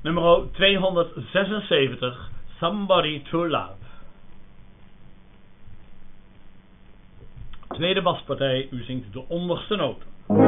Nummer 276, Somebody to Love. Tweede baspartij, u zingt de onderste noten.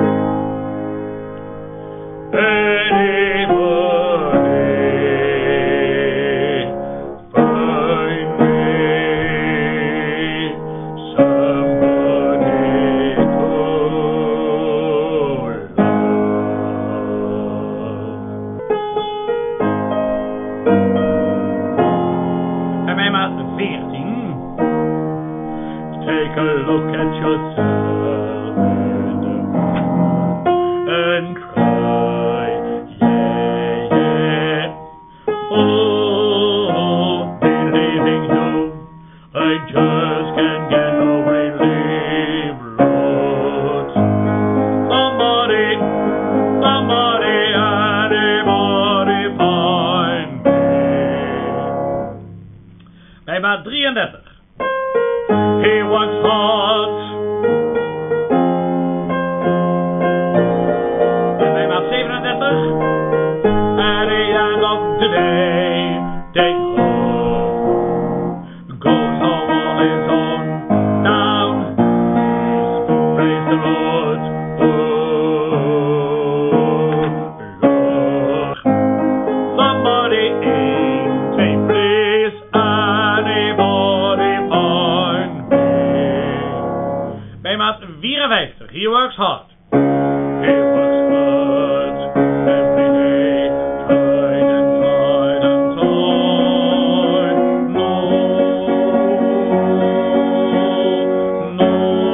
Take a look at yourself and cry, yeah, yeah. Oh, believing you, I just can't get no relief, Lord. Somebody, anybody find me. Bij maat 33. He works hard. En bij maat 37. At the end of the day, take home. Goes home on his own. Down. Praise the Lord. Oh, Lord. Somebody ain't a place. Anybody find me. Bij maat 54. He works hard. He works hard every day, tried and tried and tried. No, no.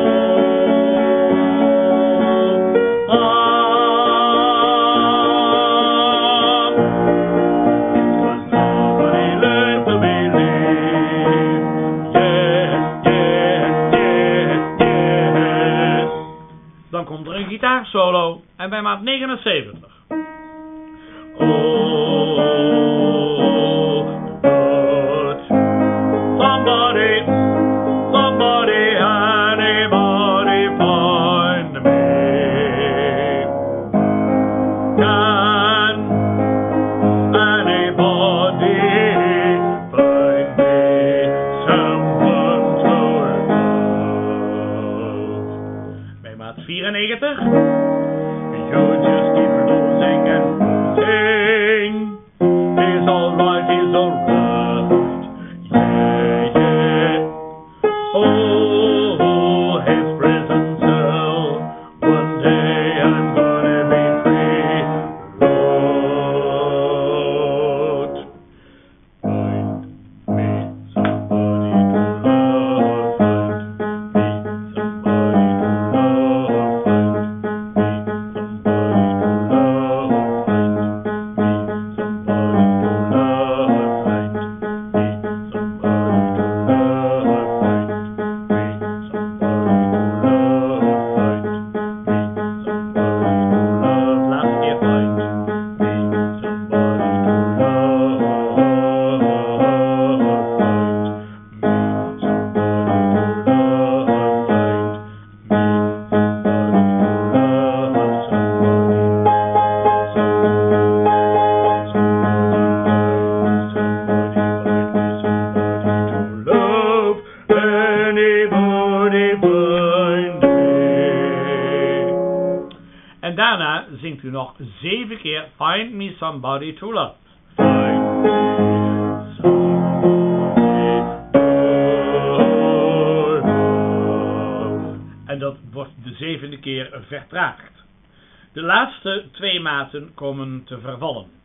Because nobody learned to believe. Yeah, yeah, yeah, yeah. Dan komt er een gitaarsolo. En bij maat 79. Oh, Lord. Somebody, anybody find me. Can anybody find me someone to love? Bij maat 94. You just keep losing and losing. He's alright, he's alright. Yeah, yeah. Oh, his prison cell. One day I'm gonna be free. Lord, find me somebody to love. Find me somebody to love. Find En daarna zingt u nog 7 keer Find Me Somebody to Love. Find me somebody to love. En dat wordt de 7e keer vertraagd. De laatste 2 maten komen te vervallen.